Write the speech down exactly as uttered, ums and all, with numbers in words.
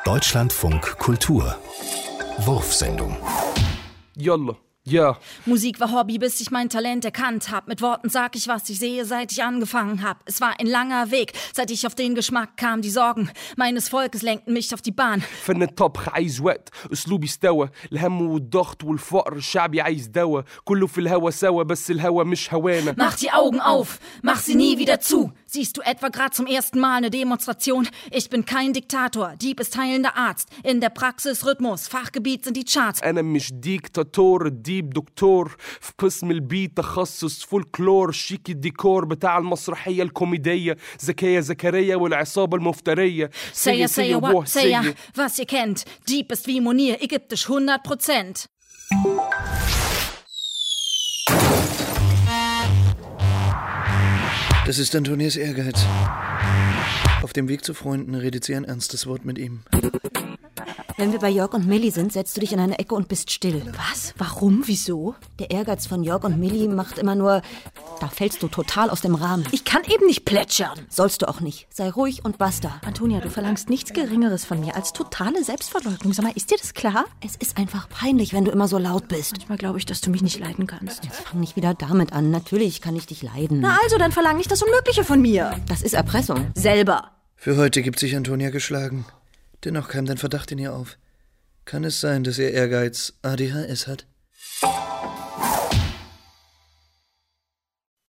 Deutschlandfunk Kultur Wurfsendung. Yalla. Ja. Musik war Hobby, bis ich mein Talent erkannt hab. Mit Worten sag ich, was ich sehe, seit ich angefangen hab. Es war ein langer Weg, seit ich auf den Geschmack kam. Die Sorgen meines Volkes lenkten mich auf die Bahn. فن الطبخ عايز وقت اسلوبي استوى الهم والضغط والفقر الشعبي عايز دوا كله في الهوا سوا بس الهوا مش هوانا. Mach die Augen auf, mach sie nie wieder zu. Siehst du etwa grad zum ersten Mal eine Demonstration? Ich bin kein Diktator, Dieb ist heilender Arzt. In der Praxis Rhythmus, Fachgebiet sind die Charts. أنا مش ديكتاتور ديب دكتور في قسم البيت تخصص فولكلور شيك الديكور بتاع المسرحية الكوميدية زكية زكريا والعصابة المفترية. Saya, Saya, what, Saya, was ihr kennt. Dieb ist wie Monir, ägyptisch hundert Prozent. Das ist Antonias Ehrgeiz. Auf dem Weg zu Freunden redet sie ein ernstes Wort mit ihm. Wenn wir bei Jörg und Milli sind, setzt du dich in eine Ecke und bist still. Was? Warum? Wieso? Der Ehrgeiz von Jörg und Milli macht immer nur... Da fällst du total aus dem Rahmen. Ich kann eben nicht plätschern. Sollst du auch nicht. Sei ruhig und basta. Antonia, du verlangst nichts Geringeres von mir als totale Selbstverleugnung. Sag mal, ist dir das klar? Es ist einfach peinlich, wenn du immer so laut bist. Manchmal glaube ich, dass du mich nicht leiden kannst. Jetzt fang nicht wieder damit an. Natürlich kann ich dich leiden. Na also, dann verlang nicht das Unmögliche von mir. Das ist Erpressung. Selber. Für heute gibt sich Antonia geschlagen. Dennoch keimt ein Verdacht in ihr auf. Kann es sein, dass ihr Ehrgeiz A D H S hat?